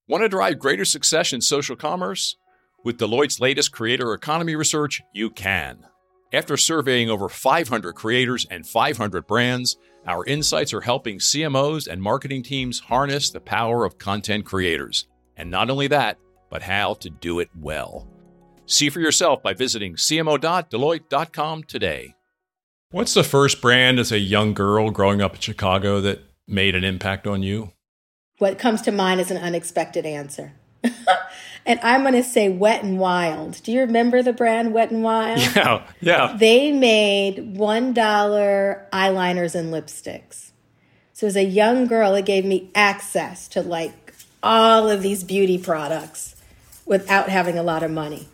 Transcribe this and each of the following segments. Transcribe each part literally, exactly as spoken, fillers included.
Want to drive greater success in social commerce? With Deloitte's latest creator economy research, you can. After surveying over five hundred creators and five hundred brands, our insights are helping C M Os and marketing teams harness the power of content creators. And not only that, but how to do it well. See for yourself by visiting c m o dot deloitte dot com today. What's the first brand as a young girl growing up in Chicago that made an impact on you? What comes to mind is an unexpected answer. And I'm going to say Wet n Wild. Do you remember the brand Wet n Wild? Yeah, yeah. They made one dollar eyeliners and lipsticks. So as a young girl, it gave me access to like all of these beauty products without having a lot of money.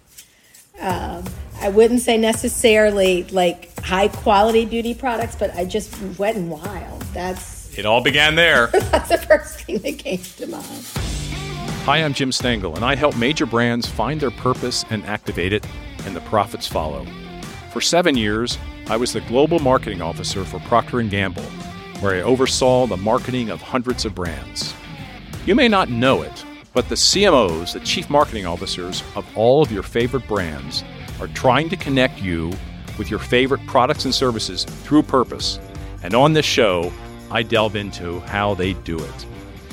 Um, I wouldn't say necessarily like high quality beauty products, but I just, Wet n Wild. That's It all began there. That's the first thing that came to mind. Hi, I'm Jim Stengel, and I help major brands find their purpose and activate it, and the profits follow. For seven years, I was the Global Marketing Officer for Procter and Gamble, where I oversaw the marketing of hundreds of brands. You may not know it, but the C M Os, the Chief Marketing Officers of all of your favorite brands, are trying to connect you with your favorite products and services through purpose. And on this show, I delve into how they do it.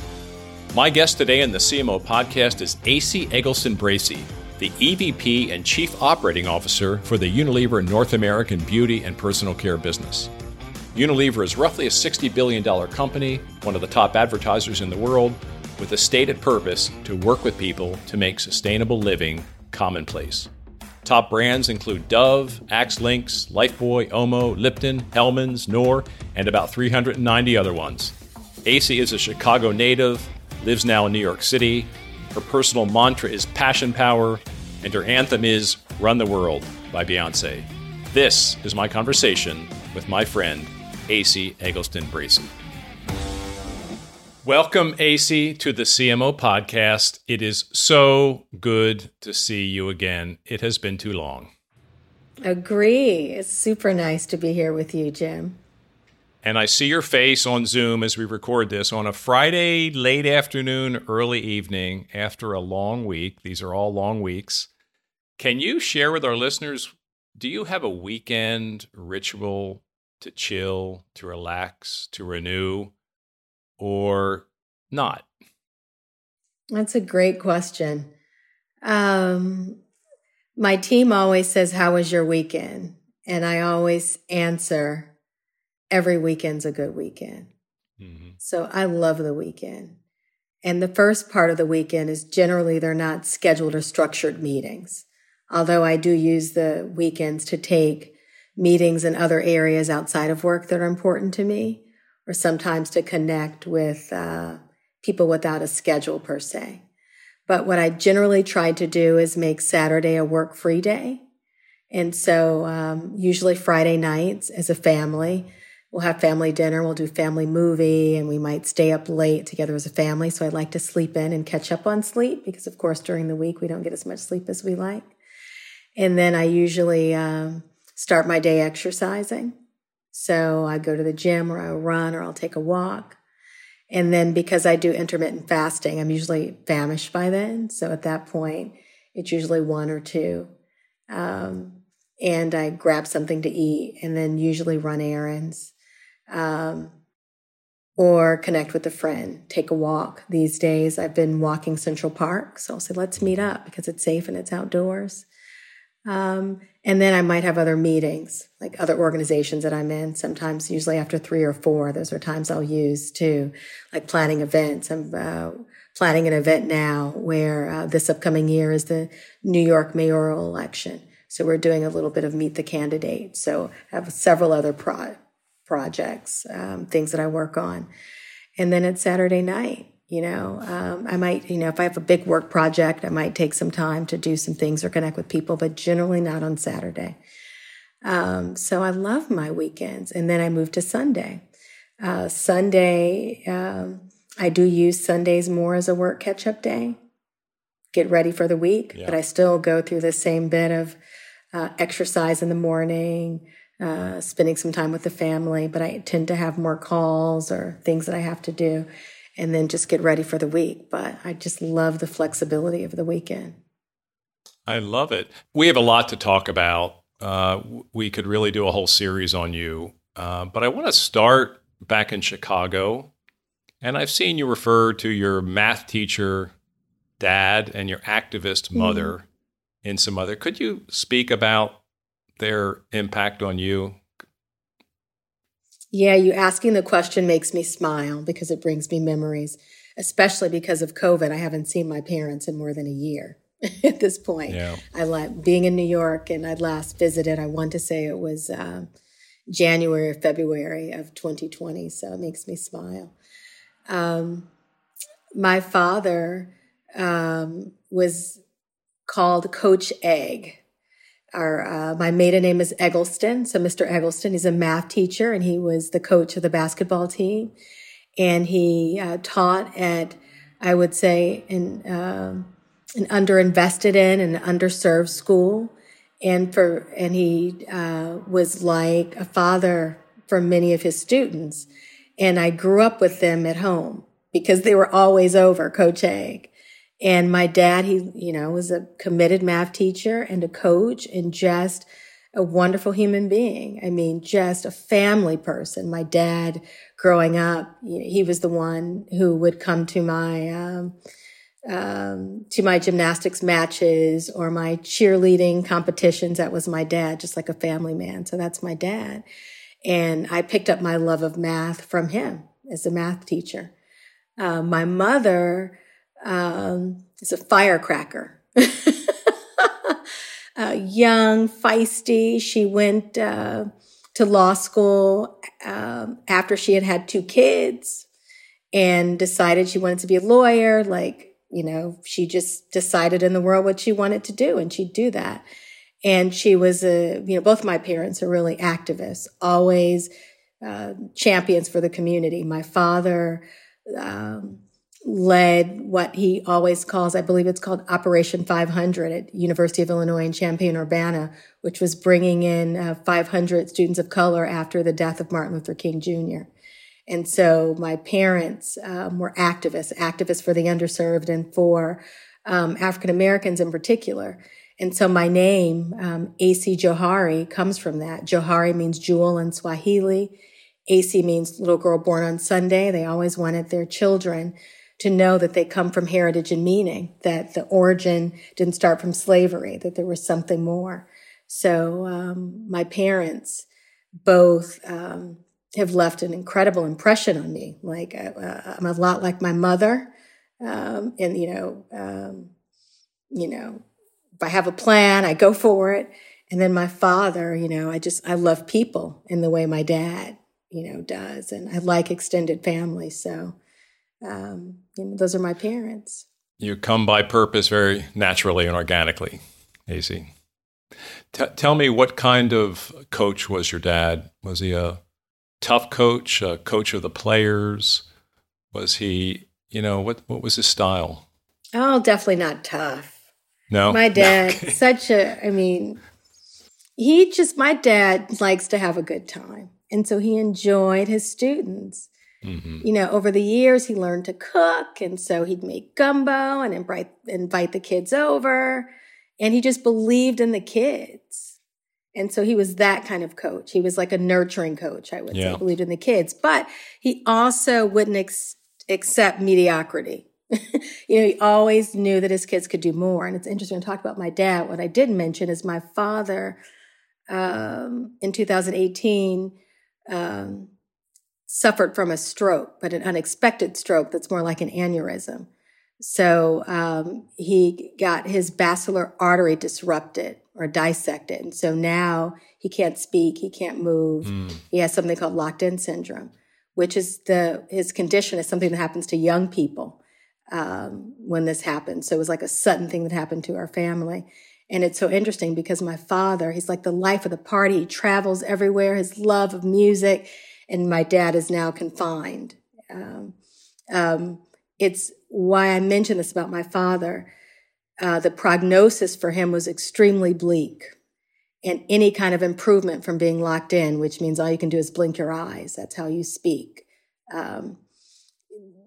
My guest today in the C M O podcast is A C Eggleston-Bracey, the E V P and Chief Operating Officer for the Unilever North American Beauty and Personal Care business. Unilever is roughly a sixty billion dollars company, one of the top advertisers in the world, with a stated purpose to work with people to make sustainable living commonplace. Top brands include Dove, Axe Lynx, Lifebuoy, Omo, Lipton, Hellmann's, Knorr, and about three hundred ninety other ones. A C is a Chicago native, lives now in New York City. Her personal mantra is passion power, and her anthem is Run the World by Beyonce. This is my conversation with my friend, A C Eggleston-Bracey. Welcome, A C, to the C M O podcast. It is so good to see you again. It has been too long. Agree. It's super nice to be here with you, Jim. And I see your face on Zoom as we record this on a Friday late afternoon, early evening after a long week. These are all long weeks. Can you share with our listeners, do you have a weekend ritual to chill, to relax, to renew, or not? That's a great question. Um, my team always says, how was your weekend? And I always answer, every weekend's a good weekend. Mm-hmm. So I love the weekend. And the first part of the weekend is generally they're not scheduled or structured meetings. Although I do use the weekends to take meetings in other areas outside of work that are important to me, or sometimes to connect with uh, people without a schedule per se. But what I generally try to do is make Saturday a work-free day. And so um, usually Friday nights as a family, we'll have family dinner, we'll do family movie, and we might stay up late together as a family. So I like to sleep in and catch up on sleep because, of course, during the week we don't get as much sleep as we like. And then I usually um, start my day exercising. So I go to the gym or I'll run or I'll take a walk. And then because I do intermittent fasting, I'm usually famished by then. So at that point, it's usually one or two. Um, and I grab something to eat and then usually run errands. Um, or connect with a friend, take a walk. These days, I've been walking Central Park. So I'll say, let's meet up because it's safe and it's outdoors. Um, and then I might have other meetings, like other organizations that I'm in. Sometimes, usually after three or four, those are times I'll use too, like planning events. I'm uh, planning an event now where uh, this upcoming year is the New York mayoral election. So we're doing a little bit of meet the candidate. So I have several other pro- projects, um, things that I work on. And then it's Saturday night. You know, um, I might, you know, if I have a big work project, I might take some time to do some things or connect with people, but generally not on Saturday. Um, so I love my weekends. And then I move to Sunday. Uh, Sunday, um, I do use Sundays more as a work catch-up day, get ready for the week, yeah. But I still go through the same bit of uh, exercise in the morning, uh, spending some time with the family, but I tend to have more calls or things that I have to do. and then just get ready for the week. But I just love the flexibility of the weekend. I love it. We have a lot to talk about. Uh, we could really do a whole series on you. Uh, but I want to start back in Chicago. And I've seen you refer to your math teacher dad and your activist mother mm-hmm. in some other. Could you speak about their impact on you? Yeah, you asking the question makes me smile because it brings me memories, especially because of COVID. I haven't seen my parents in more than a year at this point. Yeah. I like being in New York, and I last visited, I want to say it was uh, January or February of twenty twenty. So it makes me smile. Um, my father um, was called Coach Egg. Our, uh, my maiden name is Eggleston. So Mister Eggleston, he's a math teacher, and he was the coach of the basketball team. And he uh, taught at, I would say, an, uh, an underinvested in and underserved school. And for and he uh, was like a father for many of his students. And I grew up with them at home because they were always over, Coach Egg. And my dad, he, you know, was a committed math teacher and a coach and just a wonderful human being. I mean, just a family person. My dad, growing up, you know, he was the one who would come to my, um, um, to my gymnastics matches or my cheerleading competitions. That was my dad, just like a family man. So that's my dad. And I picked up my love of math from him as a math teacher. Uh, my mother, um, is a firecracker. uh, young, feisty. She went, uh, to law school, um, after she had had two kids and decided she wanted to be a lawyer. Like, you know, she just decided in the world what she wanted to do, and she'd do that. And she was a, you know, both my parents are really activists, always uh, champions for the community. My father um, led what he always calls, I believe it's called Operation five hundred at University of Illinois in Champaign-Urbana, which was bringing in uh, five hundred students of color after the death of Martin Luther King Junior And so my parents um, were activists, activists for the underserved and for um, African Americans in particular. And so my name, um, A C Johari, comes from that. Johari means jewel in Swahili. A C means little girl born on Sunday. They always wanted their children to know that they come from heritage and meaning, that the origin didn't start from slavery, that there was something more. So um, my parents both um, have left an incredible impression on me. Like uh, I'm a lot like my mother, um, and you know, um, you know. If I have a plan, I go for it. And then my father, you know, I just, I love people in the way my dad, you know, does. And I like extended family. So, um, you know, those are my parents. You come by purpose very naturally and organically, A C. T- tell me, what kind of coach was your dad? Was he a tough coach, a coach of the players? Was he, you know, what, what was his style? Oh, definitely not tough. No, my dad, okay. such a, I mean, he just, my dad likes to have a good time. And so he enjoyed his students. Mm-hmm. You know, over the years, he learned to cook. And so he'd make gumbo and invite, invite the kids over. And he just believed in the kids. And so he was that kind of coach. He was like a nurturing coach, I would yeah. say, believed in the kids. But he also wouldn't ex- accept mediocrity. You know, he always knew that his kids could do more. And it's interesting to talk about my dad. What I did mention is my father, um, in two thousand eighteen, um, suffered from a stroke, but an unexpected stroke that's more like an aneurysm. So um, he got his basilar artery disrupted or dissected. And so now he can't speak, he can't move. Mm. He has something called locked-in syndrome, which is the his condition is something that happens to young people. Um, when this happened. So it was like a sudden thing that happened to our family. And it's so interesting because my father, he's like the life of the party. He travels everywhere, his love of music. And my dad is now confined. Um, um, it's why I mention this about my father. Uh, the prognosis for him was extremely bleak. And any kind of improvement from being locked in, which means all you can do is blink your eyes. That's how you speak. Um,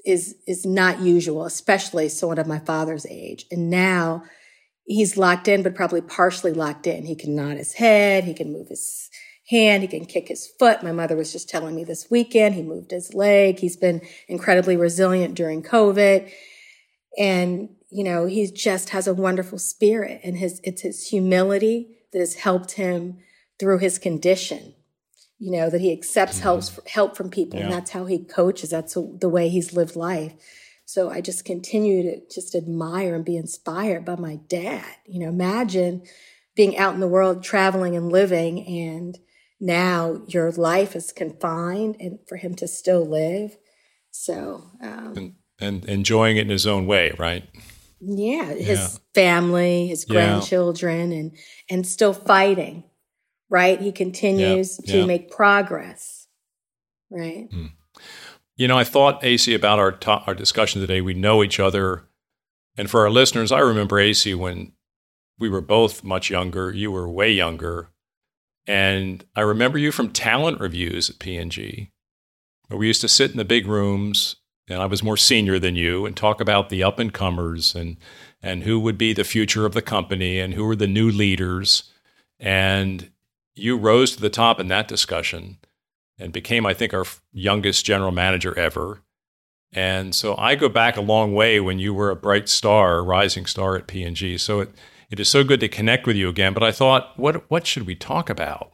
is is not usual, especially someone of my father's age. And now he's locked in, but probably partially locked in. He can nod his head, he can move his hand, he can kick his foot. My mother was just telling me this weekend, he moved his leg. He's been incredibly resilient during COVID. And, you know, he just has a wonderful spirit, and his it's his humility that has helped him through his condition. You know, that he accepts mm-hmm. help, help from people, yeah. and that's how he coaches. That's the way he's lived life. So I just continue to just admire and be inspired by my dad. You know, imagine being out in the world, traveling and living, and now your life is confined, and for him to still live. So, um, and, and enjoying it in his own way, right? Yeah, his yeah. family, his grandchildren, yeah. and and still fighting. Right? He continues yeah, to yeah. make progress. Right? Mm. You know, I thought, A C, about our to- our discussion today. We know each other. And for our listeners, I remember, A C, when we were both much younger. You were way younger. And I remember you from talent reviews at P and G, where we used to sit in the big rooms, and I was more senior than you, and talk about the up-and-comers and, and who would be the future of the company and who were the new leaders. And you rose to the top in that discussion and became, I think, our youngest general manager ever. And so I go back a long way when you were a bright star, a rising star at P and G. So it, it is so good to connect with you again. But I thought, what what should we talk about?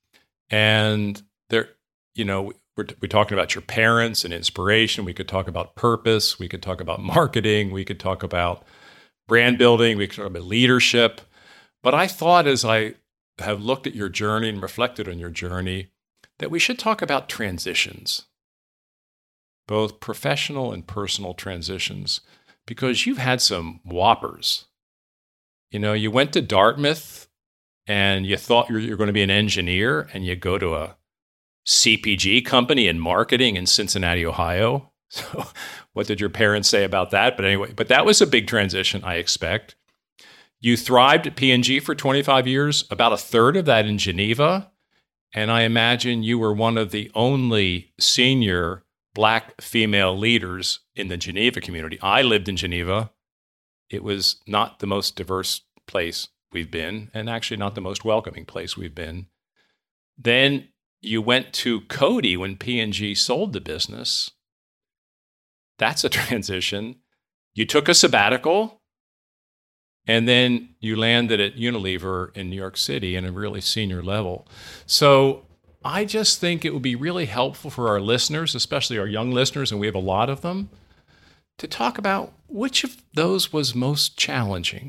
And there, you know, we're, we're talking about your parents and inspiration. We could talk about purpose. We could talk about marketing. We could talk about brand building. We could talk about leadership. But I thought, as I have looked at your journey and reflected on your journey, that we should talk about transitions, both professional and personal transitions, because you've had some whoppers. You know, you went to Dartmouth and you thought you're, you're going to be an engineer, and you go to a C P G company in marketing in Cincinnati, Ohio. So what did your parents say about that? But anyway, but that was a big transition, I expect. You thrived at P and G for twenty-five years, about a third of that in Geneva. And I imagine you were one of the only senior Black female leaders in the Geneva community. I lived in Geneva. It was not the most diverse place we've been, and actually not the most welcoming place we've been. Then you went to Coty when P and G sold the business. That's a transition. You took a sabbatical. And then you landed at Unilever in New York City in a really senior level. So I just think it would be really helpful for our listeners, especially our young listeners, and we have a lot of them, to talk about which of those was most challenging,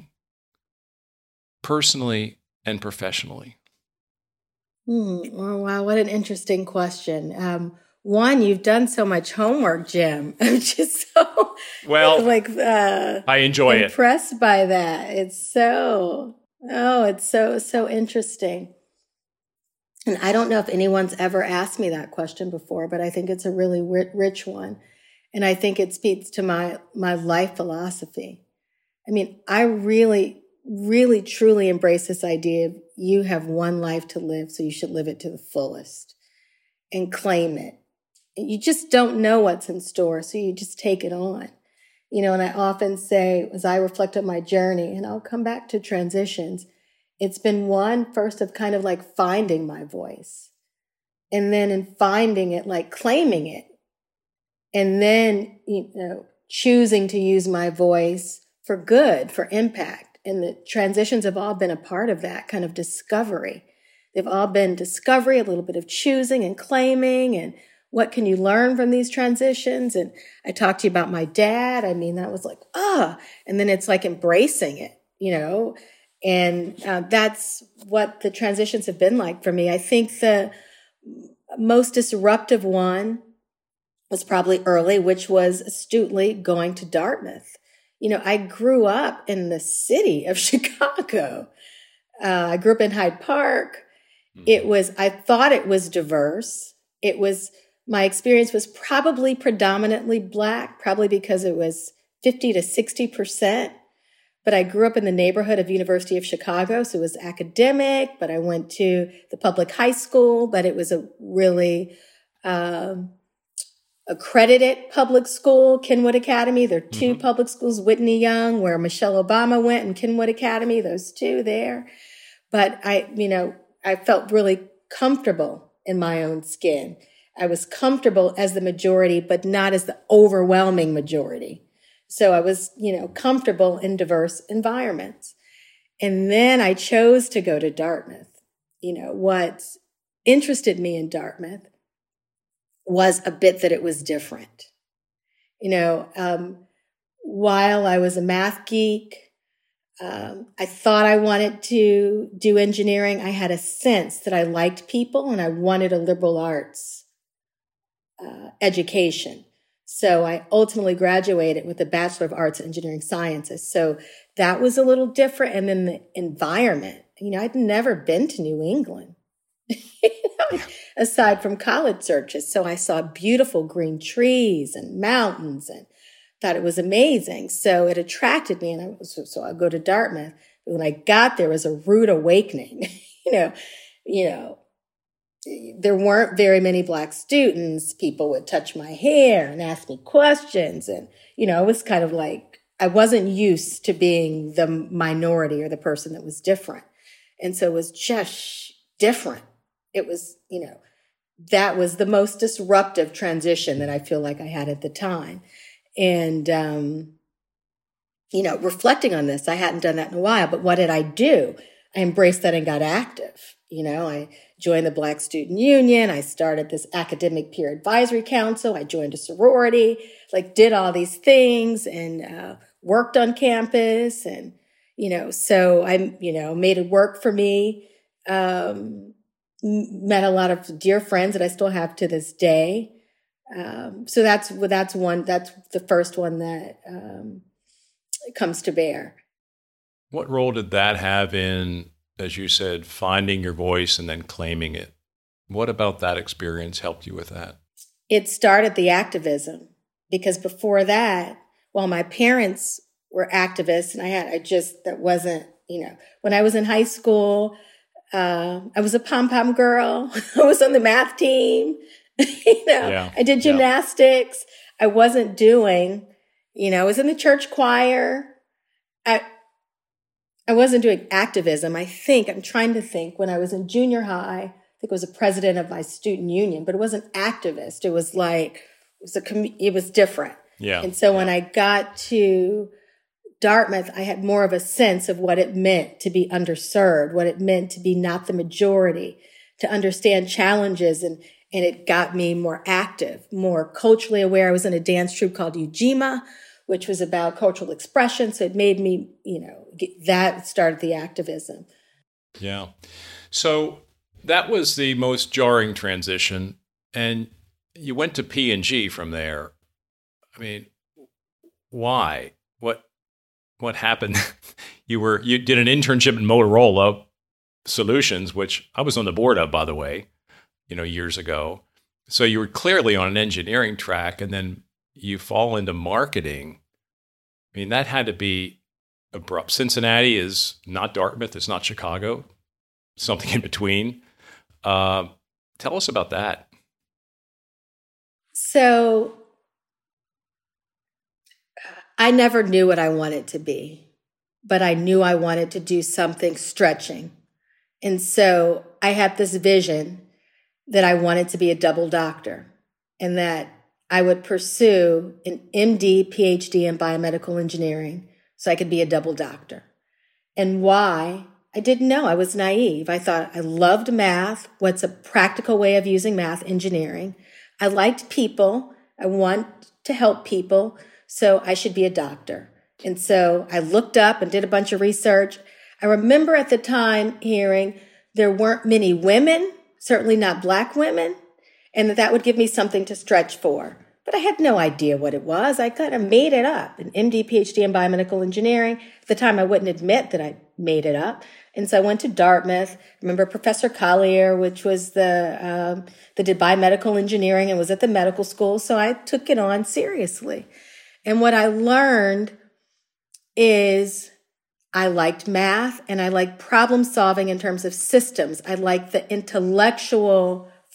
personally and professionally. Hmm. Oh, wow, what an interesting question. Um, One, you've done so much homework, Jim. I'm just so well, like uh, I enjoy impressed it. Impressed by that. It's so oh, it's so so interesting. And I don't know if anyone's ever asked me that question before, but I think it's a really rich one, and I think it speaks to my my life philosophy. I mean, I really, really, truly embrace this idea of you have one life to live, so you should live it to the fullest and claim it. You just don't know what's in store, so you just take it on. You know, and I often say, as I reflect on my journey, and I'll come back to transitions, it's been one first of kind of like finding my voice. And then in finding it, like claiming it. And then, you know, choosing to use my voice for good, for impact. And the transitions have all been a part of that kind of discovery. They've all been discovery, a little bit of choosing and claiming, and what can you learn from these transitions? And I talked to you about my dad. I mean, that was like, ah, and then it's like embracing it, you know, and uh, that's what the transitions have been like for me. I think the most disruptive one was probably early, which was astutely going to Dartmouth. You know, I grew up in the city of Chicago. Uh, I grew up in Hyde Park. It was, I thought it was diverse. It was, my experience was probably predominantly Black, probably because it was fifty to sixty percent. But I grew up in the neighborhood of University of Chicago, so it was academic, but I went to the public high school, but it was a really, um, accredited public school, Kenwood Academy. There are two Mm-hmm. public schools, Whitney Young, where Michelle Obama went, and Kenwood Academy, those two there. But I, you know, I felt really comfortable in my own skin. I was comfortable as the majority, but not as the overwhelming majority. So I was, you know, comfortable in diverse environments. And then I chose to go to Dartmouth. You know, what interested me in Dartmouth was a bit that it was different. You know, um, while I was a math geek, um, I thought I wanted to do engineering. I had a sense that I liked people and I wanted a liberal arts uh, education. So I ultimately graduated with a Bachelor of Arts in Engineering Sciences. So that was a little different. And then the environment, you know, I'd never been to New England, you know, aside from college searches. So I saw beautiful green trees and mountains and thought it was amazing. So it attracted me. And I was, so I go to Dartmouth. When I got there, it was a rude awakening. you know, you know, there weren't very many Black students. People would touch my hair and ask me questions. And, you know, it was kind of like, I wasn't used to being the minority or the person that was different. And so it was just different. It was, you know, that was the most disruptive transition that I feel like I had at the time. And, um, you know, reflecting on this, I hadn't done that in a while, but what did I do? I embraced that and got active. You know, I joined the Black Student Union. I started this academic peer advisory council. I joined a sorority, like did all these things and uh, worked on campus. And, you know, so I, you know, made it work for me. Um, met a lot of dear friends that I still have to this day. Um, so that's, that's one, that's the first one that um, comes to bear. What role did that have in, as you said, finding your voice and then claiming it? What about that experience helped you with that? It started the activism, because before that, while my parents were activists and I had, I just, that wasn't, you know, when I was in high school, uh, I was a pom-pom girl. I was on the math team. you know, yeah. I did gymnastics. Yeah. I wasn't doing, you know, I was in the church choir. I, I wasn't doing activism. I think, I'm trying to think, when I was in junior high, I think I was a president of my student union, but it wasn't activist. It was like, it was a, com- it was different. Yeah. And so yeah. when I got to Dartmouth, I had more of a sense of what it meant to be underserved, what it meant to be not the majority, to understand challenges. And, and it got me more active, more culturally aware. I was in a dance troupe called Ujima, which was about cultural expression. So it made me, you know, get, that started the activism. Yeah. So that was the most jarring transition. And you went to P and G from there. I mean, why? What what happened? you were you did an internship in Motorola Solutions, which I was on the board of, by the way, you know, years ago. So you were clearly on an engineering track, and then you fall into marketing. I mean, that had to be abrupt. Cincinnati is not Dartmouth. It's not Chicago. Something in between. Uh, tell us about that. So I never knew what I wanted to be, but I knew I wanted to do something stretching. And so I had this vision that I wanted to be a double doctor and that I would pursue an M D, P H D in biomedical engineering so I could be a double doctor. And why? I didn't know. I was naive. I thought I loved math. What's a practical way of using math? Engineering. I liked people. I want to help people. So I should be a doctor. And so I looked up and did a bunch of research. I remember at the time hearing there weren't many women, certainly not Black women, and that that would give me something to stretch for. But I had no idea what it was. I kind of made it up, an M D, P H D in biomedical engineering. At the time, I wouldn't admit that I made it up. And so I went to Dartmouth. I remember Professor Collier, which was the, um, that did biomedical engineering and was at the medical school. So I took it on seriously. And what I learned is I liked math and I liked problem solving in terms of systems. I liked the intellectual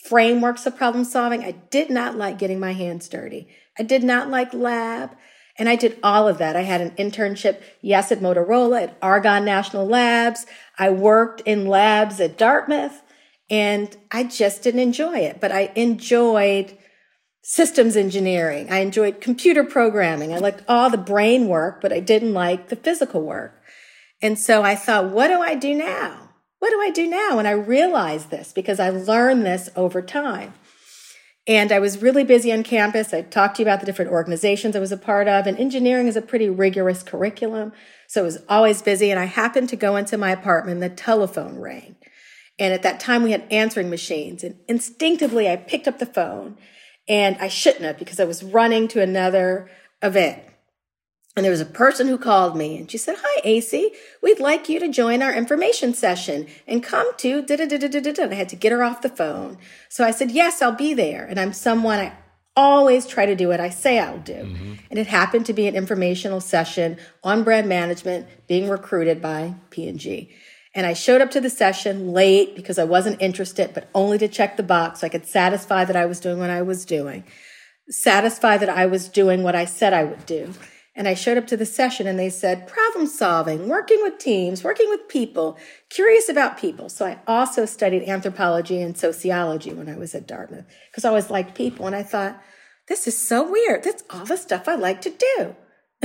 frameworks of problem solving. I did not like getting my hands dirty. I did not like lab. And I did all of that. I had an internship, yes, at Motorola, at Argonne National Labs. I worked in labs at Dartmouth, and I just didn't enjoy it. But I enjoyed systems engineering. I enjoyed computer programming. I liked all the brain work, but I didn't like the physical work. And so I thought, what do I do now? What do I do now? And I realized this because I learned this over time. And I was really busy on campus. I talked to you about the different organizations I was a part of. And engineering is a pretty rigorous curriculum. So I was always busy. And I happened to go into my apartment and the telephone rang. And at that time, we had answering machines. And instinctively, I picked up the phone. And I shouldn't have because I was running to another event. And there was a person who called me and she said, "Hi, A C, we'd like you to join our information session and come to da-da-da-da-da-da." And I had to get her off the phone. So I said, yes, I'll be there. And I'm someone, I always try to do what I say I'll do. Mm-hmm. And it happened to be an informational session on brand management being recruited by P and G. And I showed up to the session late because I wasn't interested, but only to check the box so I could satisfy that I was doing what I was doing, satisfy that I was doing what I said I would do. And I showed up to the session and they said, problem solving, working with teams, working with people, curious about people. So I also studied anthropology and sociology when I was at Dartmouth because I always liked people. And I thought, this is so weird. That's all the stuff I like to do.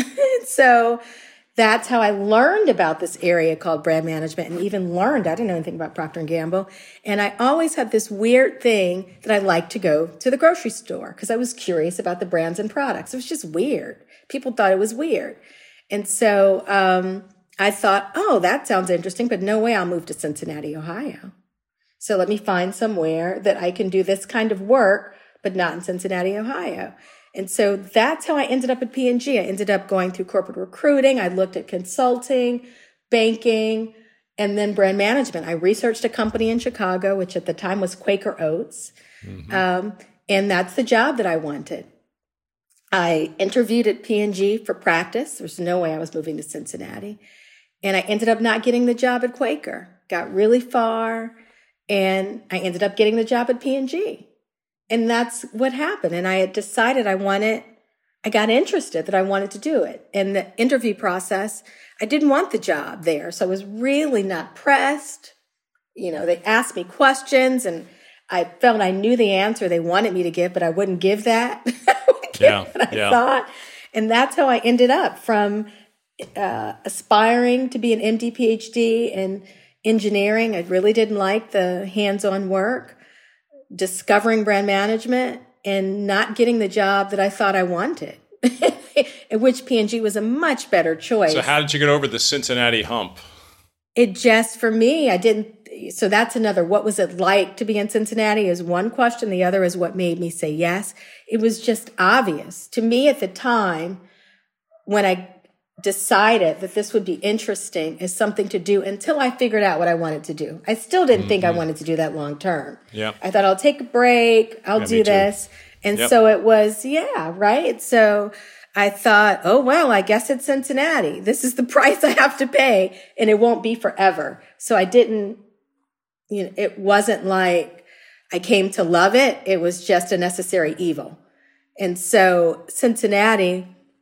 So that's how I learned about this area called brand management and even learned, I didn't know anything about Procter and Gamble. And I always had this weird thing that I liked to go to the grocery store because I was curious about the brands and products. It was just weird. People thought it was weird. And so um, I thought, oh, that sounds interesting, but no way I'll move to Cincinnati, Ohio. So let me find somewhere that I can do this kind of work, but not in Cincinnati, Ohio. And so that's how I ended up at P and G. I ended up going through corporate recruiting. I looked at consulting, banking, and then brand management. I researched a company in Chicago, which at the time was Quaker Oats. Mm-hmm. Um, and that's the job that I wanted. I interviewed at P and G for practice. There's no way I was moving to Cincinnati. And I ended up not getting the job at Quaker. Got really far, and I ended up getting the job at P and G. And that's what happened. And I had decided I wanted, I got interested that I wanted to do it. And the interview process, I didn't want the job there. So I was really not pressed. You know, they asked me questions and I felt I knew the answer they wanted me to give, but I wouldn't give that. Yeah, I yeah. thought. And that's how I ended up from uh, aspiring to be an M D, P H D in engineering. I really didn't like the hands-on work, discovering brand management, and not getting the job that I thought I wanted, in which P and G was a much better choice. So how did you get over the Cincinnati hump? It just, for me, I didn't. So that's another, what was it like to be in Cincinnati is one question. The other is what made me say yes. It was just obvious to me at the time when I decided that this would be interesting as something to do until I figured out what I wanted to do. I still didn't mm-hmm. think I wanted to do that long term. Yeah. I thought I'll take a break. I'll yeah, do this. And yep. so it was, yeah, right. So I thought, oh, well, I guess it's Cincinnati. This is the price I have to pay and it won't be forever. So I didn't, you know, it wasn't like I came to love it. It was just a necessary evil. And so Cincinnati,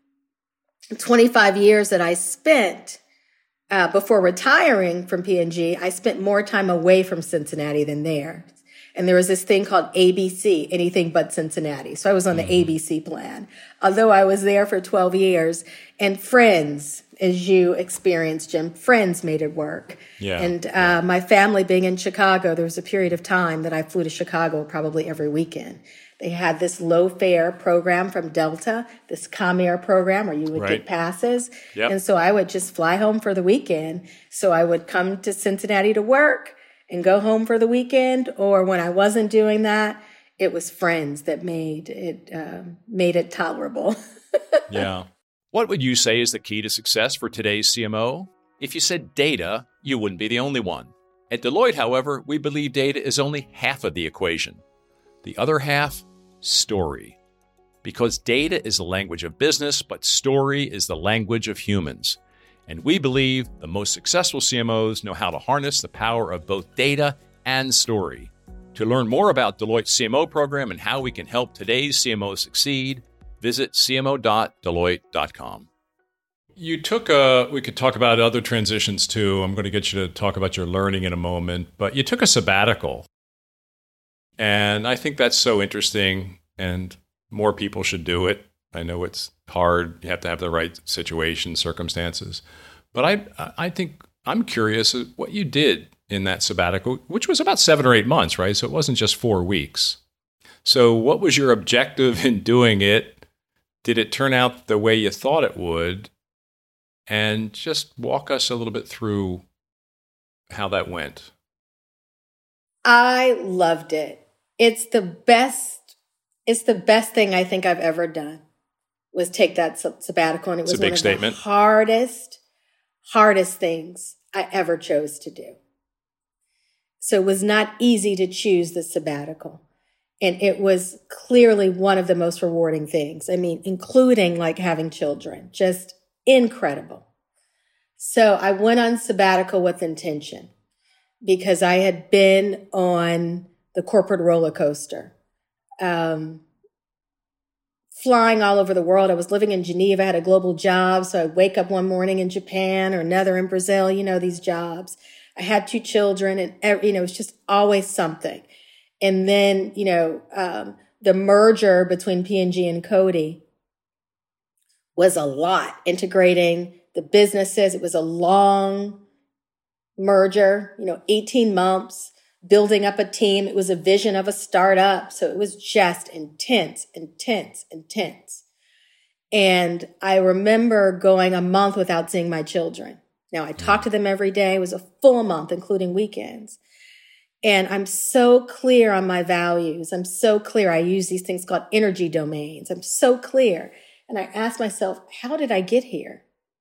twenty-five years that I spent uh, before retiring from P and G, I spent more time away from Cincinnati than there. And there was this thing called A B C, anything but Cincinnati. So I was on the mm-hmm. A B C plan, although I was there for twelve years. And friends, as you experienced, Jim, friends made it work. Yeah. And uh, yeah. my family being in Chicago, there was a period of time that I flew to Chicago probably every weekend. They had this low fare program from Delta, this Comair program where you would right. get passes. Yep. And so I would just fly home for the weekend. So I would come to Cincinnati to work and go home for the weekend. Or when I wasn't doing that, it was friends that made it, uh, made it tolerable. Yeah. What would you say is the key to success for today's C M O? If you said data, you wouldn't be the only one. At Deloitte, however, we believe data is only half of the equation. The other half, story. Because data is the language of business, but story is the language of humans. And we believe the most successful C M Os know how to harness the power of both data and story. To learn more about Deloitte's C M O program and how we can help today's C M Os succeed, visit c m o dot deloitte dot com. You took a, we could talk about other transitions too. I'm going to get you to talk about your learning in a moment, but you took a sabbatical. And I think that's so interesting, and more people should do it. I know it's hard. You have to have the right situation, circumstances. But I I think I'm curious what you did in that sabbatical, which was about seven or eight months, right? So it wasn't just four weeks. So what was your objective in doing it? Did it turn out the way you thought it would? And just walk us a little bit through how that went. I loved it. It's the best, it's the best thing I think I've ever done, was take that sabbatical. And it was it's a big one of statement. the hardest, hardest things I ever chose to do. So it was not easy to choose the sabbatical. And it was clearly one of the most rewarding things. I mean, including like having children, just incredible. So I went on sabbatical with intention because I had been on the corporate roller coaster, um, flying all over the world. I was living in Geneva, I had a global job. So I'd wake up one morning in Japan or another in Brazil, you know, these jobs. I had two children and, every, you know, it was just always something. And then, you know, um, the merger between P and G and Coty was a lot, integrating the businesses. It was a long merger, you know, eighteen months, building up a team. It was a vision of a startup. So it was just intense, intense, intense. And I remember going a month without seeing my children. Now, I talked to them every day. It was a full month, including weekends. And I'm so clear on my values. I'm so clear. I use these things called energy domains. I'm so clear. And I asked myself, how did I get here?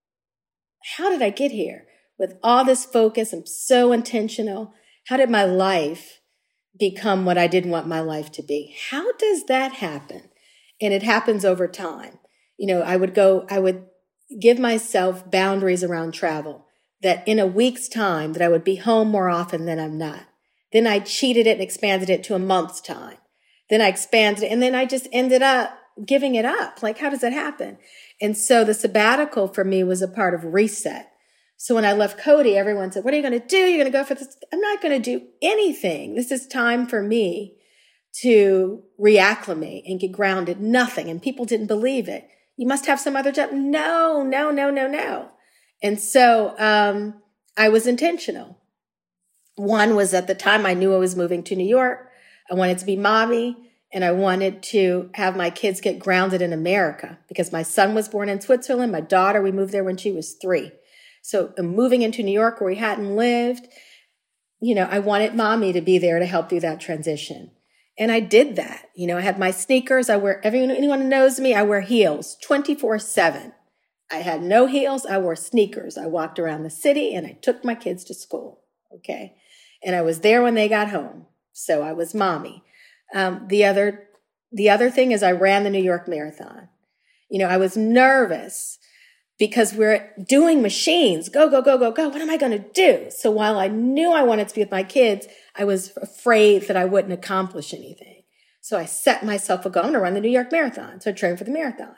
How did I get here? With all this focus, I'm so intentional. How did my life become what I didn't want my life to be? How does that happen? And it happens over time. You know, I would go, I would give myself boundaries around travel, that in a week's time that I would be home more often than I'm not. Then I cheated it and expanded it to a month's time. Then I expanded it, and then I just ended up giving it up. Like, how does that happen? And so the sabbatical for me was a part of reset. So when I left Coty, everyone said, what are you going to do? You're going to go for this? I'm not going to do anything. This is time for me to reacclimate and get grounded. Nothing. And people didn't believe it. You must have some other job. No, no, no, no, no. And so um, I was intentional. One was, at the time I knew I was moving to New York. I wanted to be mommy, and I wanted to have my kids get grounded in America because my son was born in Switzerland. My daughter, we moved there when she was three. So moving into New York where we hadn't lived, you know, I wanted mommy to be there to help do that transition. And I did that. You know, I had my sneakers. I wear, everyone, anyone who knows me, I wear heels twenty-four seven. I had no heels. I wore sneakers. I walked around the city and I took my kids to school. Okay. And I was there when they got home. So I was mommy. Um, the other, the other thing is I ran the New York Marathon. You know, I was nervous because we're doing machines. Go, go, go, go, go. What am I going to do? So while I knew I wanted to be with my kids, I was afraid that I wouldn't accomplish anything. So I set myself a goal to run the New York Marathon. So I trained for the marathon.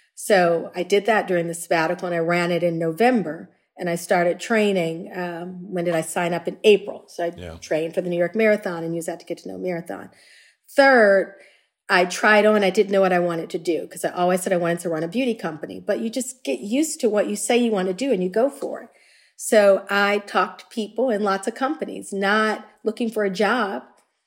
So I did that during the sabbatical, and I ran it in November. And I started training. Um, when did I sign up? In April. So I yeah. trained for the New York Marathon and used that to get to know marathon. Third, I tried on. I didn't know what I wanted to do because I always said I wanted to run a beauty company. But you just get used to what you say you want to do and you go for it. So I talked to people in lots of companies, not looking for a job,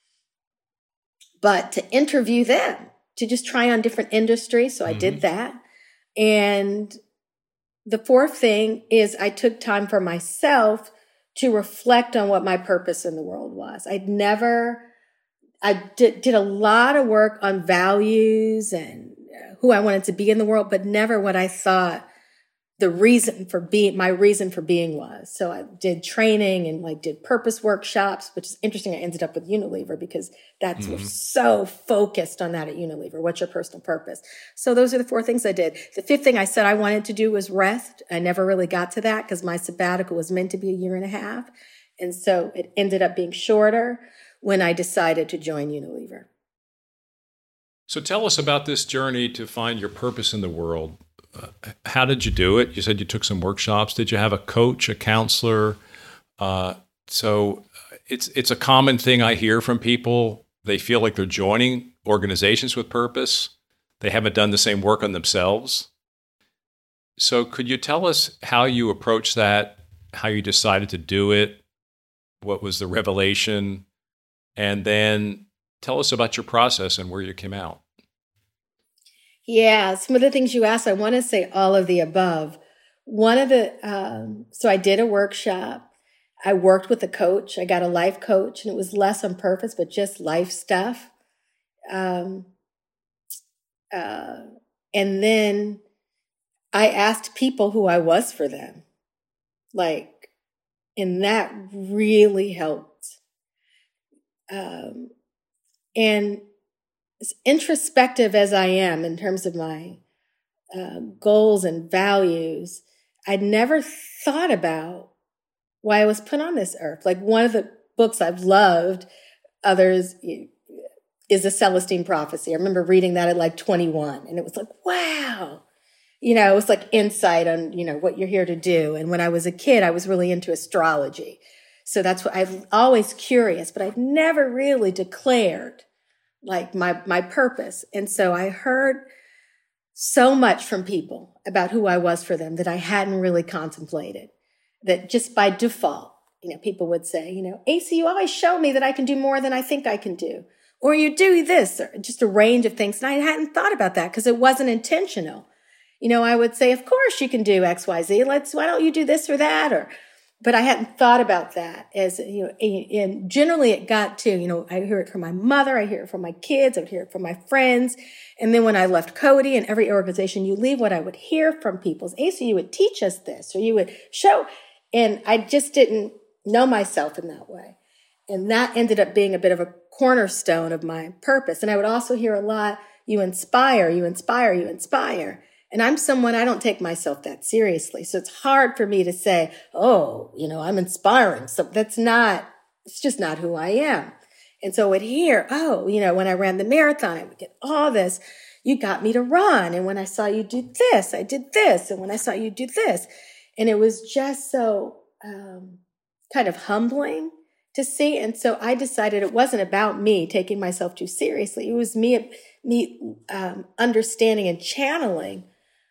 but to interview them, to just try on different industries. So I mm-hmm. did that. And the fourth thing is I took time for myself to reflect on what my purpose in the world was. I'd never, I did, did a lot of work on values and who I wanted to be in the world, but never what I thought the reason for being, my reason for being was. So I did training and like did purpose workshops, which is interesting. I ended up with Unilever because that's mm-hmm. we're so focused on that at Unilever. What's your personal purpose? So those are the four things I did. The fifth thing I said I wanted to do was rest. I never really got to that because my sabbatical was meant to be a year and a half. And so it ended up being shorter. when I decided to join Unilever. So tell us about this journey to find your purpose in the world. Uh, how did you do it? You said you took some workshops. Did you have a coach, a counselor? Uh, so it's it's a common thing I hear from people. They feel like they're joining organizations with purpose. They haven't done the same work on themselves. So could you tell us how you approached that, how you decided to do it? What was the revelation? And then tell us about your process and where you came out. Yeah, some of the things you asked, I want to say all of the above. One of the, um, so I did a workshop. I worked with a coach. I got a life coach, and it was less on purpose, but just life stuff. Um, uh, and then I asked people who I was for them. Like, and that really helped. Um, and as introspective as I am in terms of my uh, goals and values, I'd never thought about why I was put on this earth. Like, one of the books I've loved, others, is The Celestine Prophecy. I remember reading that at like twenty-one, and it was like, wow. You know, it was like insight on, you know, what you're here to do. And when I was a kid, I was really into astrology. So that's what I'm always curious, but I've never really declared like my, my purpose. And so I heard so much from people about who I was for them that I hadn't really contemplated, that just by default, you know, people would say, you know, A C, you always show me that I can do more than I think I can do, or you do this, or just a range of things. And I hadn't thought about that because it wasn't intentional. You know, I would say, of course you can do X, Y, Z. Let's, why don't you do this or that? Or, but I hadn't thought about that as, you know, and generally it got to, you know, I hear it from my mother. I hear it from my kids. I would hear it from my friends. And then when I left Coty, and every organization you leave, what I would hear from people is, A C, you would teach us this, or you would show. And I just didn't know myself in that way. And that ended up being a bit of a cornerstone of my purpose. And I would also hear a lot, you inspire, you inspire, you inspire. And I'm someone, I don't take myself that seriously. So it's hard for me to say, oh, you know, I'm inspiring. So that's not, it's just not who I am. And so I would hear, oh, you know, when I ran the marathon, I would get all this. You got me to run. And when I saw you do this, I did this. And when I saw you do this. And it was just so um, kind of humbling to see. And so I decided it wasn't about me taking myself too seriously. It was me, me um, understanding and channeling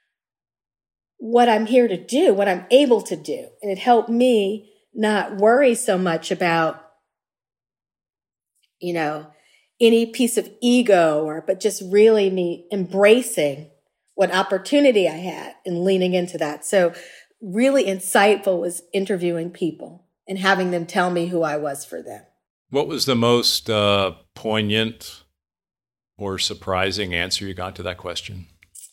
what I'm here to do, what I'm able to do. And it helped me not worry so much about, you know, any piece of ego, or, but just really me embracing what opportunity I had and leaning into that. So really insightful was interviewing people and having them tell me who I was for them. What was the most uh, poignant or surprising answer you got to that question?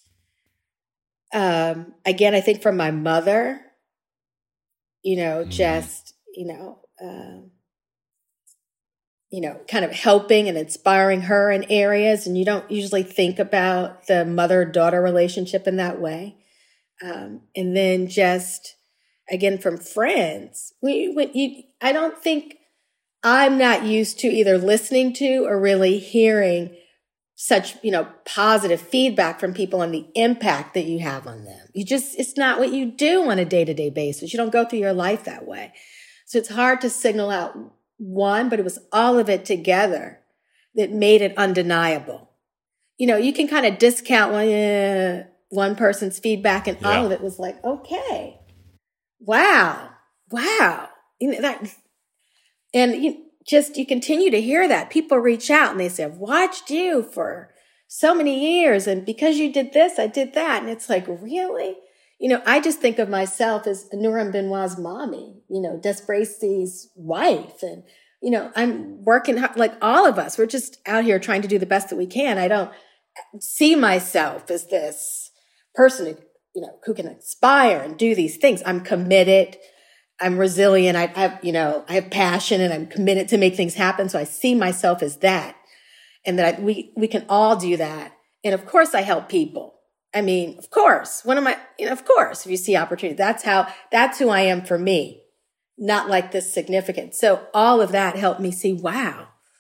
Um, again, I think from my mother, you know, mm. just, you know, um, you know, kind of helping and inspiring her in areas. And you don't usually think about the mother-daughter relationship in that way. Um, and then just, again, from friends, we, when you, I don't think I'm not used to either listening to or really hearing such, you know, positive feedback from people on the impact that you have on them. You just, it's not what you do on a day-to-day basis. You don't go through your life that way. So it's hard to signal out one, but it was all of it together that made it undeniable. You know, you can kind of discount one, uh, one person's feedback, and yeah. all of it was like, okay, wow, wow. You know, that, and you just, you continue to hear that. People reach out and they say, I've watched you for so many years, and because you did this, I did that. And it's like, really? You know, I just think of myself as Nurem Benoit's mommy, you know, Des Bracy's wife. And, you know, I'm working hard, like all of us. We're just out here trying to do the best that we can. I don't see myself as this person who, you know, who can inspire and do these things. I'm committed. I'm resilient. I have, you know, I have passion, and I'm committed to make things happen. So I see myself as that, and that I, we, we can all do that. And of course I help people. I mean, of course, one of my, you know, of course, if you see opportunity, that's how, that's who I am for me, not like this significant. So all of that helped me see, wow,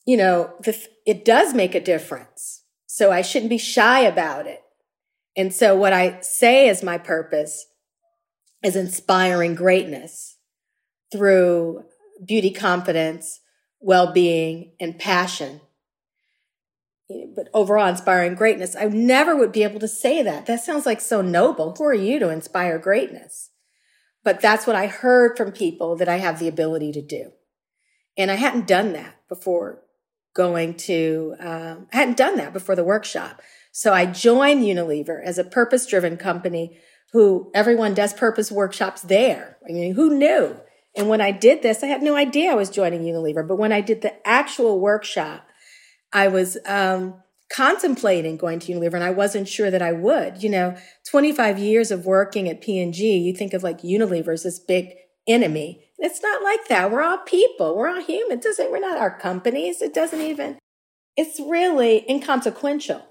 you know, the, it does make a difference. So I shouldn't be shy about it. And so what I say is my purpose is inspiring greatness through beauty, confidence, well-being, and passion. But overall, inspiring greatness, I never would be able to say that. That sounds like so noble. Who are you to inspire greatness? But that's what I heard from people that I have the ability to do. And I hadn't done that before going to, um, I hadn't done that before the workshop. So I joined Unilever as a purpose-driven company who everyone does purpose workshops there. I mean, who knew? And when I did this, I had no idea I was joining Unilever. But when I did the actual workshop, I was um, contemplating going to Unilever, and I wasn't sure that I would. You know, twenty-five years of working at P and G, you think of like Unilever as this big enemy. It's not like that. We're all people. We're all human. It doesn't, we're not our companies. It doesn't even, it's really inconsequential.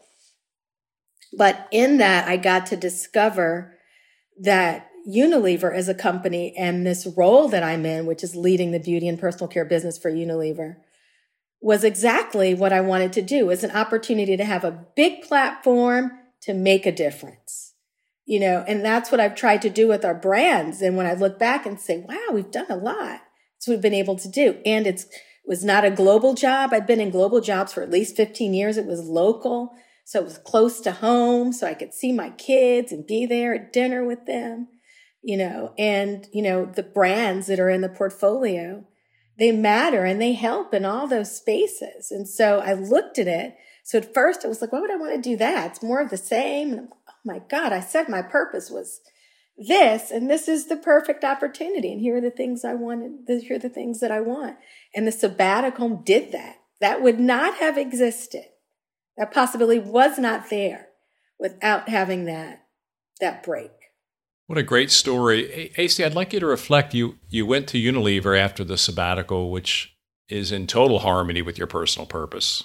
But in that, I got to discover that Unilever as a company and this role that I'm in, which is leading the beauty and personal care business for Unilever, was exactly what I wanted to do. It was an opportunity to have a big platform to make a difference. You know, and that's what I've tried to do with our brands. And when I look back and say, wow, we've done a lot. That's what we've been able to do. And it's, it was not a global job. I'd been in global jobs for at least fifteen years. It was local. So it was close to home. So I could see my kids and be there at dinner with them, you know, and, you know, the brands that are in the portfolio, they matter and they help in all those spaces. And so I looked at it. So at first I was like, why would I want to do that? It's more of the same. And my God, I said my purpose was this, and this is the perfect opportunity. And here are the things I wanted. Here are the things that I want. And the sabbatical did that. That would not have existed. That possibility was not there without having that, that break. What a great story. A C, I'd like you to reflect. You, you went to Unilever after the sabbatical, which is in total harmony with your personal purpose.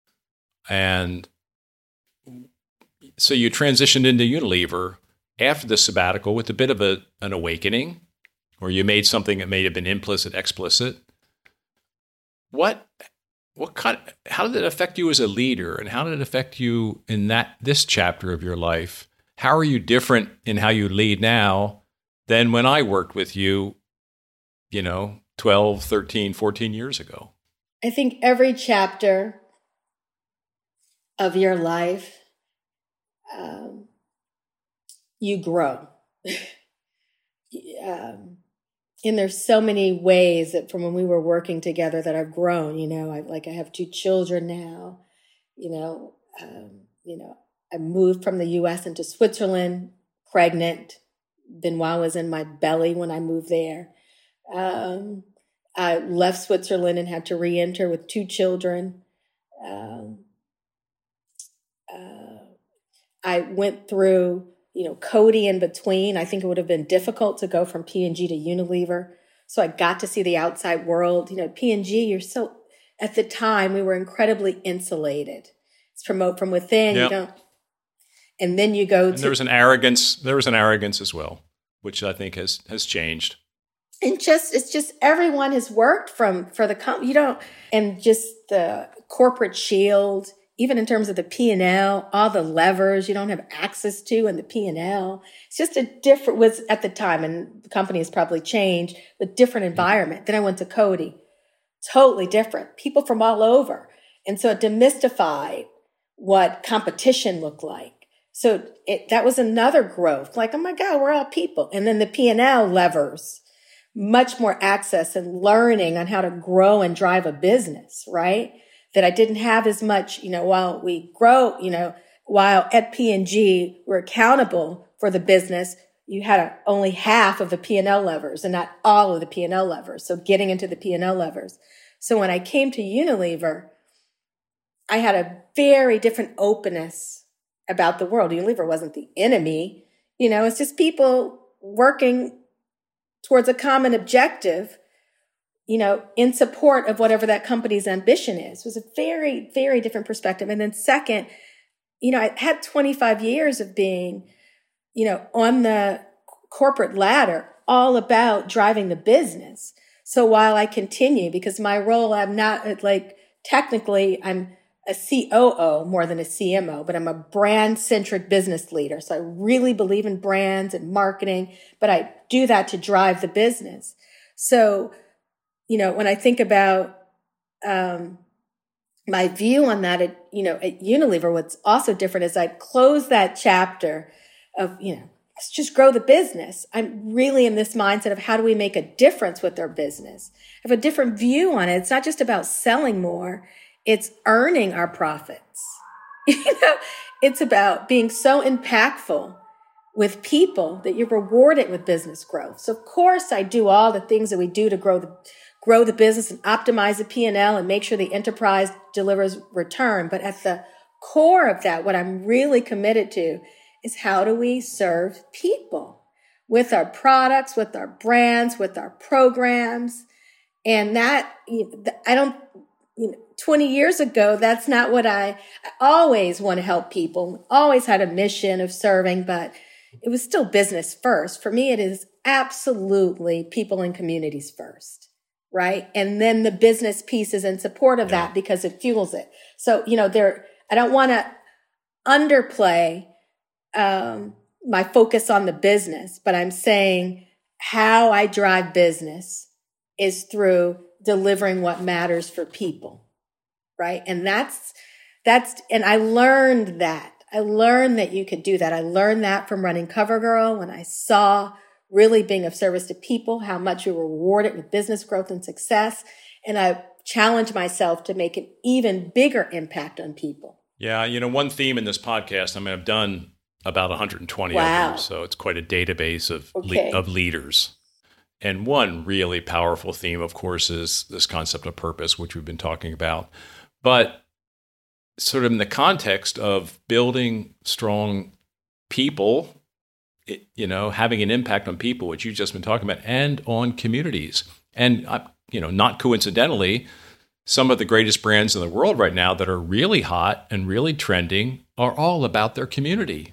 And so you transitioned into Unilever after the sabbatical with a bit of a, an awakening, or you made something that may have been implicit, explicit. What, what kind, how did it affect you as a leader, and how did it affect you in that, this chapter of your life? How are you different in how you lead now than when I worked with you, you know, twelve, thirteen, fourteen years ago? I think every chapter of your life, Um, you grow. um, and there's so many ways that from when we were working together that I've grown, you know, I like, I have two children now, you know, um, you know, I moved from the U S into Switzerland, pregnant. Benoit was in my belly when I moved there. Um, I left Switzerland and had to re-enter with two children. Um, uh, I went through, you know, Coty in between. I think it would have been difficult to go from P and G to Unilever. So I got to see the outside world. You know, P and G, you're so, at the time, we were incredibly insulated. It's promote from within. Yep. You don't, and then you go and to. There was an arrogance. There was an arrogance as well, which I think has, has changed. And just, it's just everyone has worked from, for the company, you don't, and just the corporate shield, even in terms of the P and L, all the levers you don't have access to in the P and L. It's just a different, was at the time, and the company has probably changed, but different environment. Mm-hmm. Then I went to Coty, totally different, people from all over. And so it demystified what competition looked like. So it, that was another growth, like, oh my God, we're all people. And then the P and L levers, much more access and learning on how to grow and drive a business, right? That I didn't have as much, you know, while we grow, you know, while at P and G, we're accountable for the business, you had a, only half of the P and L levers and not all of the P and L levers. So getting into the P and L levers. So when I came to Unilever, I had a very different openness about the world. Unilever wasn't the enemy. You know, it's just people working towards a common objective, you know, in support of whatever that company's ambition is. It was a very, very different perspective. And then second, you know, I had twenty-five years of being, you know, on the corporate ladder, all about driving the business. So while I continue, because my role, I'm not like technically I'm a C O O more than a C M O, but I'm a brand-centric business leader. So I really believe in brands and marketing, but I do that to drive the business. So, you know, when I think about um, my view on that, at, you know, at Unilever, what's also different is I close that chapter of, you know, let's just grow the business. I'm really in this mindset of how do we make a difference with our business? I have a different view on it. It's not just about selling more. It's earning our profits. You know, it's about being so impactful with people that you're rewarded with business growth. So of course I do all the things that we do to grow the grow the business and optimize the P and L and make sure the enterprise delivers return. But at the core of that, what I'm really committed to is how do we serve people with our products, with our brands, with our programs. And that, I don't, you know, twenty years ago, that's not what I, I always want to help people, always had a mission of serving, but it was still business first. For me, it is absolutely people and communities first, right? And then the business piece is in support of that because it fuels it. So, you know, there, I don't want to underplay um, my focus on the business, but I'm saying how I drive business is through delivering what matters for people, right? And that's, that's, and I learned that. I learned that you could do that. I learned that from running CoverGirl when I saw really being of service to people, how much you were rewarded with business growth and success. And I challenged myself to make an even bigger impact on people. Yeah. You know, one theme in this podcast, I mean, I've done about one hundred twenty wow. of them. So it's quite a database of, okay. le- of leaders. And one really powerful theme, of course, is this concept of purpose, which we've been talking about. But sort of in the context of building strong people, it, you know, having an impact on people, which you've just been talking about, and on communities. And, uh, you know, not coincidentally, some of the greatest brands in the world right now that are really hot and really trending are all about their community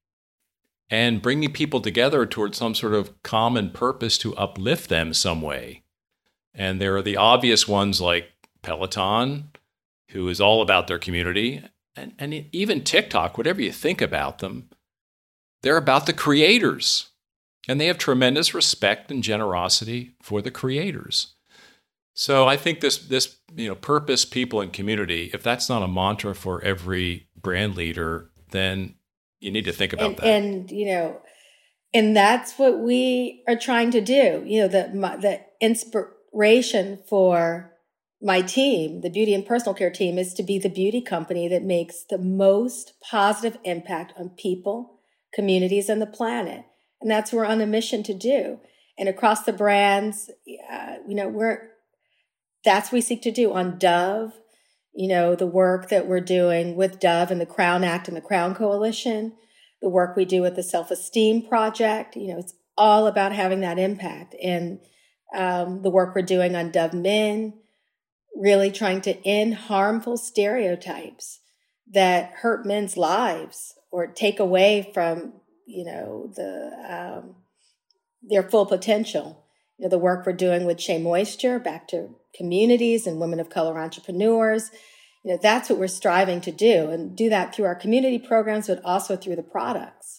and bringing people together towards some sort of common purpose to uplift them some way. And there are the obvious ones like Peloton, who is all about their community, and, and even TikTok, whatever you think about them, they're about the creators. And they have tremendous respect and generosity for the creators. So I think this, this you know, purpose, people, and community, if that's not a mantra for every brand leader, then you need to think about and, that. And, you know, and that's what we are trying to do. You know, the, my, the inspiration for my team, the beauty and personal care team, is to be the beauty company that makes the most positive impact on people, communities, and the planet. And that's what we're on a mission to do. And across the brands, uh, you know, we're, that's what we seek to do on Dove. You know, the work that we're doing with Dove and the Crown Act and the Crown Coalition, the work we do with the Self-Esteem Project, you know, it's all about having that impact. And um, the work we're doing on Dove Men, really trying to end harmful stereotypes that hurt men's lives or take away from, you know, the um, their full potential. You know, the work we're doing with Shea Moisture, back to communities and women of color entrepreneurs. You know, that's what we're striving to do, and do that through our community programs, but also through the products.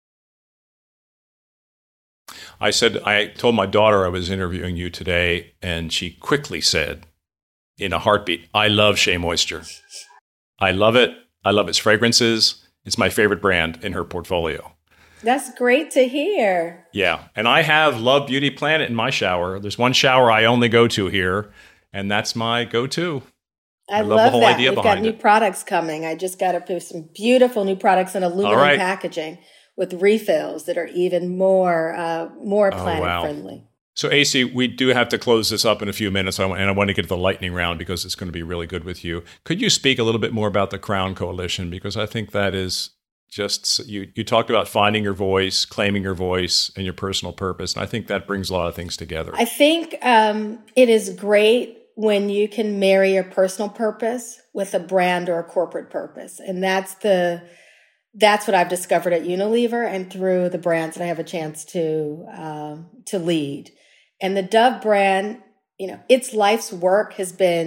I said, I told my daughter I was interviewing you today, and she quickly said, in a heartbeat, I love Shea Moisture. I love it. I love its fragrances. It's my favorite brand in her portfolio. That's great to hear. Yeah. And I have Love Beauty Planet in my shower. There's one shower I only go to here, and that's my go-to. I, I love, love the whole that. idea We've behind got new it. products coming. I just got to put some beautiful new products in aluminum right. packaging with refills that are even more uh, more Oh, planet wow. friendly. So, A C, we do have to close this up in a few minutes, and I want to get to the lightning round because it's going to be really good with you. Could you speak a little bit more about the Crown Coalition? Because I think that is just, you, you talked about finding your voice, claiming your voice, and your personal purpose. And I think that brings a lot of things together. I think um, it is great when you can marry your personal purpose with a brand or a corporate purpose. And that's the that's what I've discovered at Unilever and through the brands that I have a chance to um, to lead. And the Dove brand, you know, its life's work has been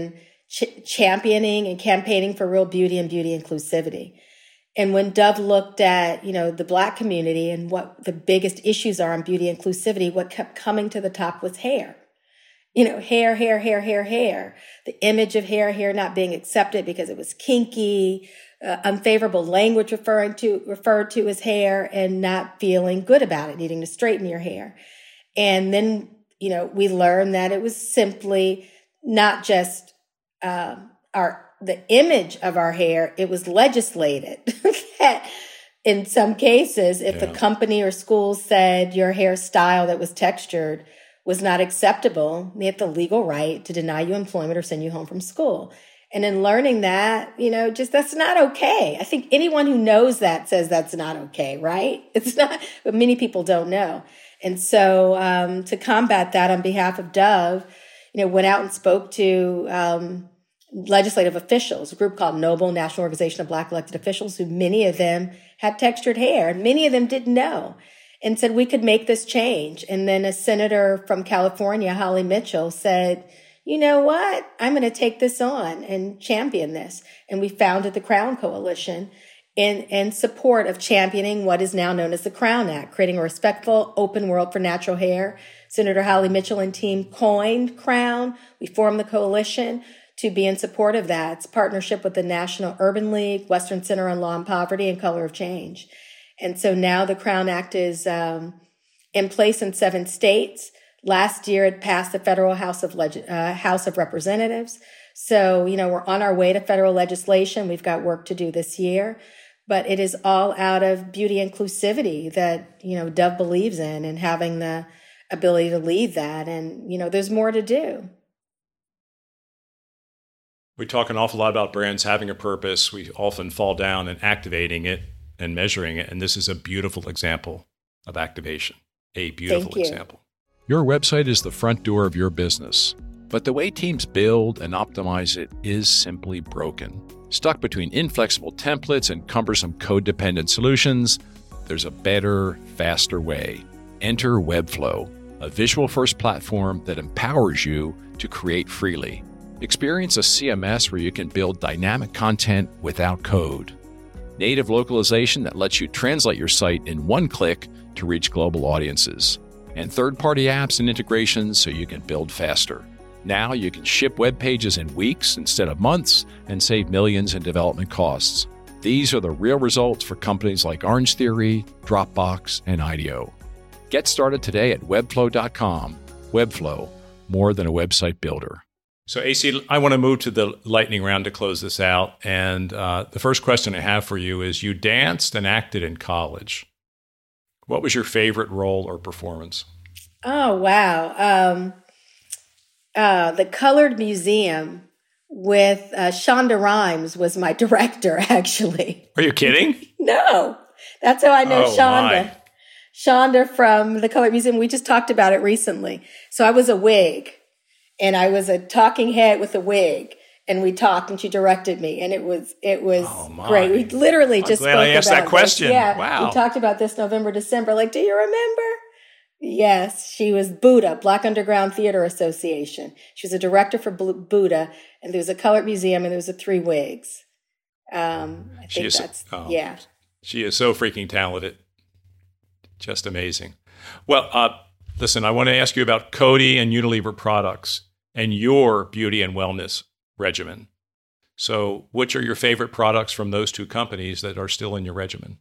ch- championing and campaigning for real beauty and beauty inclusivity. And when Dove looked at, you know, the Black community and what the biggest issues are on beauty inclusivity, what kept coming to the top was hair. You know, hair, hair, hair, hair, hair. The image of hair, hair not being accepted because it was kinky, uh, unfavorable language referring to, referred to as hair, and not feeling good about it, needing to straighten your hair. And then, you know, we learned that it was simply not just, uh, our, the image of our hair, it was legislated that in some cases, if yeah. a company or school said your hairstyle that was textured was not acceptable, they had the legal right to deny you employment or send you home from school. And in learning that, you know, just that's not okay. I think anyone who knows that says that's not okay, right? It's not, but many people don't know. And so um, to combat that on behalf of Dove, you know, went out and spoke to um, legislative officials, a group called NOBLE, National Organization of Black Elected Officials, who many of them had textured hair, and many of them didn't know, and said we could make this change. And then a senator from California, Holly Mitchell, said, you know what? I'm going to take this on and champion this. And we founded the Crown Coalition in, in support of championing what is now known as the Crown Act, creating a respectful, open world for natural hair. Senator Holly Mitchell and team coined Crown. We formed the coalition to be in support of that. It's a partnership with the National Urban League, Western Center on Law and Poverty, and Color of Change. And so now the Crown Act is um, in place in seven states. Last year, it passed the Federal House of Leg- uh, House of Representatives. So, you know, we're on our way to federal legislation. We've got work to do this year. But it is all out of beauty inclusivity that, you know, Dove believes in, and having the ability to lead that. And, you know, there's more to do. We talk an awful lot about brands having a purpose. We often fall down and activating it and measuring it. And this is a beautiful example of activation, a beautiful example. Your website is the front door of your business, but the way teams build and optimize it is simply broken. Stuck between inflexible templates and cumbersome code-dependent solutions, there's a better, faster way. Enter Webflow, a visual-first platform that empowers you to create freely. Experience a C M S where you can build dynamic content without code. Native localization that lets you translate your site in one click to reach global audiences. And third-party apps and integrations so you can build faster. Now you can ship web pages in weeks instead of months and save millions in development costs. These are the real results for companies like Orange Theory, Dropbox, and IDEO. Get started today at webflow dot com. Webflow, more than a website builder. So, A C, I want to move to the lightning round to close this out. And uh, the first question I have for you is, you danced and acted in college. What was your favorite role or performance? Oh, wow. Um, uh, the Colored Museum with uh, Shonda Rhimes was my director, actually. Are you kidding? No, that's how I know oh, Shonda. My. Shonda from the Colored Museum. We just talked about it recently. So I was a wig. And I was a talking head with a wig, and we talked, and she directed me, and it was it was oh great. We literally I'm just glad spoke I asked about that question. This. Yeah, wow. We talked about this November, December. Like, do you remember? Yes, she was Buddha, Black Underground Theater Association. She was a director for Buddha, and there was a Colored Museum, and there was a three wigs. Um, I she think is, that's oh, yeah. She is so freaking talented, just amazing. Well, uh, listen, I want to ask you about Coty and Unilever products and your beauty and wellness regimen. So which are your favorite products from those two companies that are still in your regimen?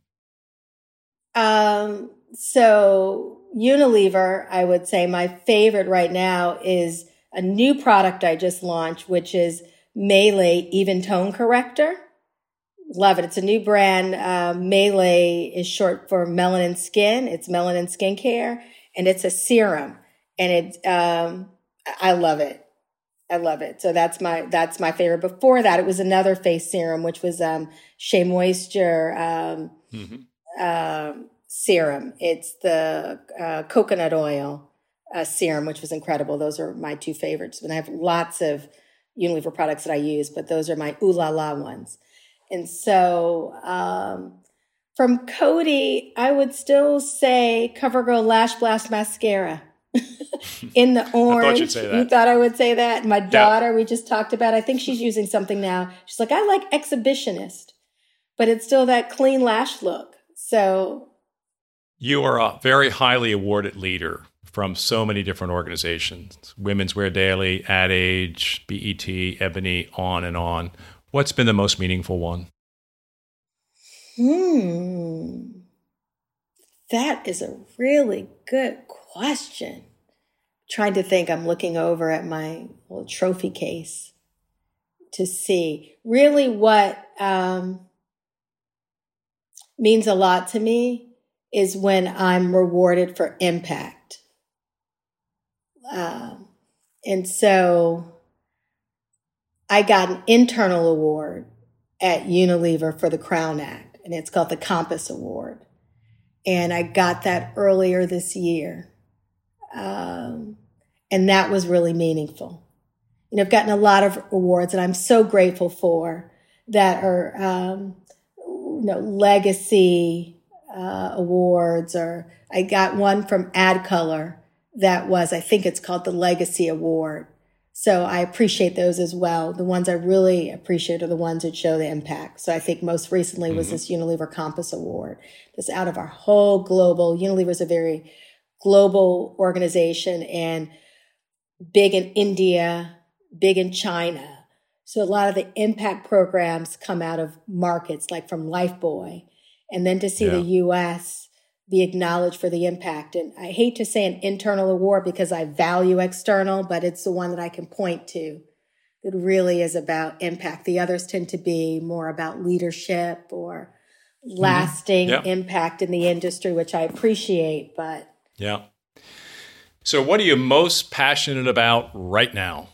Um, so Unilever, I would say my favorite right now is a new product I just launched, which is Melee Even Tone Corrector. Love it. It's a new brand. Uh, Melee is short for melanin skin. It's melanin skincare, and it's a serum, and it, um, I love it. I love it. So that's my, that's my favorite. Before that, it was another face serum, which was, um, Shea Moisture, um, mm-hmm. um, serum. It's the, uh, coconut oil, uh, serum, which was incredible. Those are my two favorites. And I have lots of Unilever products that I use, but those are my ooh la la ones. And so, um, from Coty, I would still say CoverGirl Lash Blast Mascara. in the orange. I thought you'd say that. You thought I would say that? My daughter, yeah. we just talked about, I think she's using something now. She's like, I like exhibitionist, but it's still that clean lash look. So you are a very highly awarded leader from so many different organizations, Women's Wear Daily, Ad Age, B E T, Ebony, on and on. What's been the most meaningful one? Hmm. That is a really good question. Trying to think, I'm looking over at my little trophy case to see really what um, means a lot to me is when I'm rewarded for impact. Um, and so I got an internal award at Unilever for the Crown Act, and it's called the Compass Award. And I got that earlier this year. Um, and that was really meaningful. You know, I've gotten a lot of awards that I'm so grateful for that are, um, you know, legacy uh, awards, or I got one from AdColor that was, I think it's called the Legacy Award. So I appreciate those as well. The ones I really appreciate are the ones that show the impact. So I think most recently was mm-hmm. this Unilever Compass Award. That's out of our whole global, Unilever is a very global organization and big in India, big in China. So a lot of the impact programs come out of markets like from Lifebuoy. And then to see yeah. the U S be acknowledged for the impact. And I hate to say an internal award because I value external, but it's the one that I can point to that really is about impact. The others tend to be more about leadership or lasting mm-hmm. yeah. impact in the industry, which I appreciate, but. Yeah. So what are you most passionate about right now?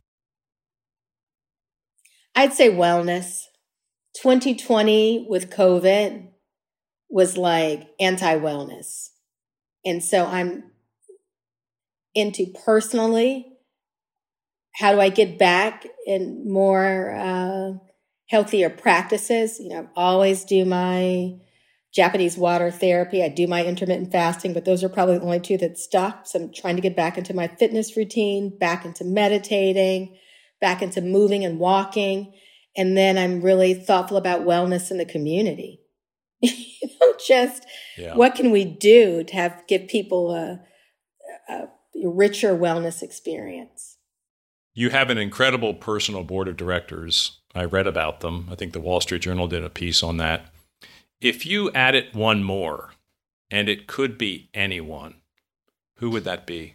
I'd say wellness. twenty twenty with COVID was like anti-wellness. And so I'm into personally, how do I get back in more uh, healthier practices? You know, I always do my Japanese water therapy. I do my intermittent fasting, but those are probably the only two that stuck. So I'm trying to get back into my fitness routine, back into meditating, back into moving and walking. And then I'm really thoughtful about wellness in the community. You know, just yeah. what can we do to have give people a, a richer wellness experience? You have an incredible personal board of directors. I read about them. I think the Wall Street Journal did a piece on that. If you added one more, and it could be anyone, who would that be?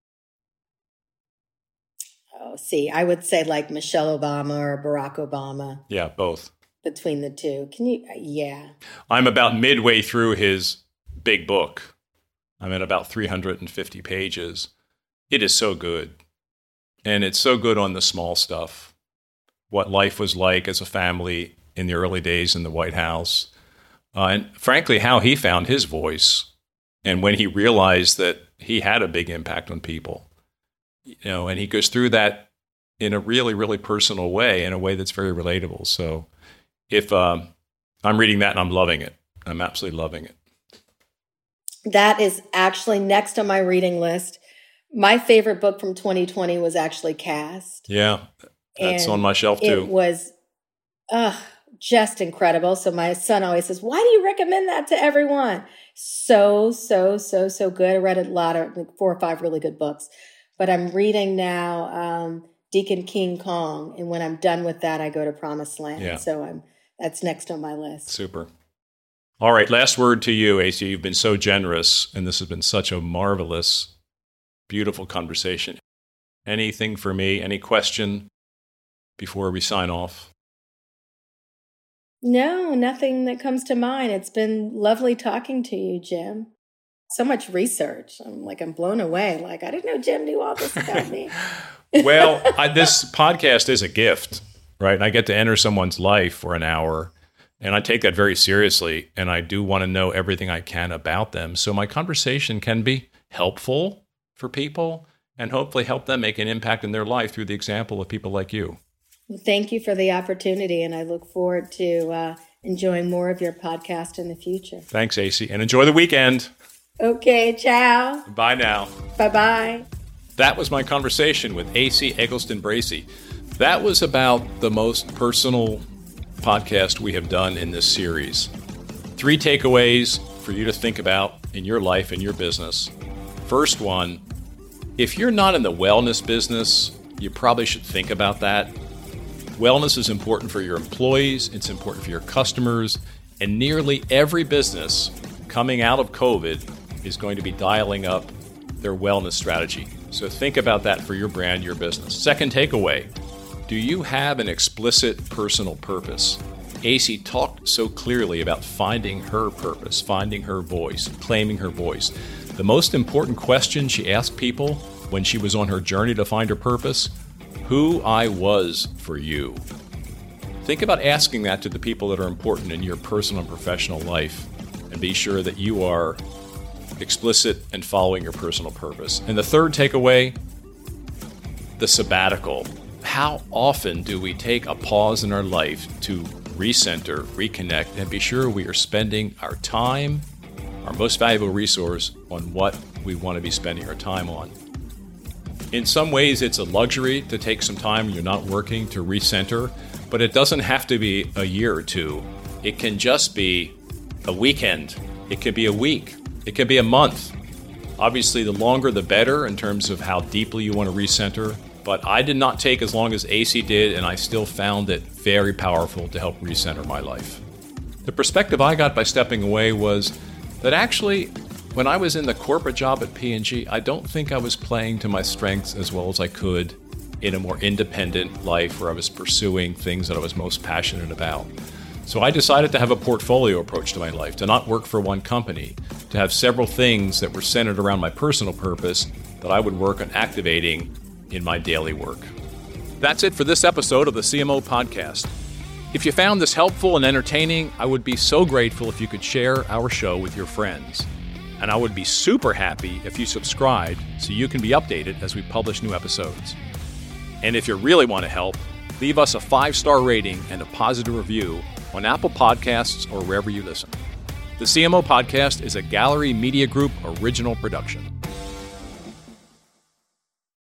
Oh, see, I would say like Michelle Obama or Barack Obama. Yeah, both. Between the two. Can you? Yeah. I'm about midway through his big book. I'm at about three hundred fifty pages. It is so good. And it's so good on the small stuff. What life was like as a family in the early days in the White House. Uh, and frankly, how he found his voice. And when he realized that he had a big impact on people. You know, and he goes through that in a really, really personal way, in a way that's very relatable. So if um, I'm reading that and I'm loving it, I'm absolutely loving it. That is actually next on my reading list. My favorite book from twenty twenty was actually Caste. Yeah, that's and on my shelf too. It was uh, just incredible. So my son always says, why do you recommend that to everyone? So, so, so, so good. I read a lot of, like four or five really good books. But I'm reading now um, Deacon King Kong. And when I'm done with that, I go to Promised Land. Yeah. So I'm that's next on my list. Super. All right, last word to you, A C. You've been so generous, and this has been such a marvelous, beautiful conversation. Anything for me? Any question before we sign off? No, nothing that comes to mind. It's been lovely talking to you, Jim. So much research. I'm like, I'm blown away. Like, I didn't know Jim knew all this about me. Well, I, this podcast is a gift, right? And I get to enter someone's life for an hour, and I take that very seriously, and I do want to know everything I can about them. So my conversation can be helpful for people and hopefully help them make an impact in their life through the example of people like you. Well, thank you for the opportunity, and I look forward to uh, enjoying more of your podcast in the future. Thanks, A C, and enjoy the weekend. Okay, ciao. Bye now. Bye-bye. That was my conversation with A C Eggleston Bracey. That was about the most personal podcast we have done in this series. Three takeaways for you to think about in your life and your business. First one, if you're not in the wellness business, you probably should think about that. Wellness is important for your employees, it's important for your customers, and nearly every business coming out of COVID is going to be dialing up their wellness strategy. So think about that for your brand, your business. Second takeaway, do you have an explicit personal purpose? A C talked so clearly about finding her purpose, finding her voice, claiming her voice. The most important question she asked people when she was on her journey to find her purpose, who I was for you. Think about asking that to the people that are important in your personal and professional life, and be sure that you are explicit and following your personal purpose. And the third takeaway, the sabbatical. How often do we take a pause in our life to recenter, reconnect, and be sure we are spending our time, our most valuable resource, on what we want to be spending our time on? In some ways, it's a luxury to take some time when you're not working to recenter, but it doesn't have to be a year or two. It can just be a weekend. It could be a week. It could be a month. Obviously, the longer the better in terms of how deeply you want to recenter, but I did not take as long as A C did, and I still found it very powerful to help recenter my life. The perspective I got by stepping away was that actually, when I was in the corporate job at P and G, I don't think I was playing to my strengths as well as I could in a more independent life where I was pursuing things that I was most passionate about. So I decided to have a portfolio approach to my life, to not work for one company, to have several things that were centered around my personal purpose that I would work on activating in my daily work. That's it for this episode of the C M O Podcast. If you found this helpful and entertaining, I would be so grateful if you could share our show with your friends. And I would be super happy if you subscribed so you can be updated as we publish new episodes. And if you really want to help, leave us a five-star rating and a positive review on Apple Podcasts or wherever you listen. The C M O Podcast is a Gallery Media Group original production.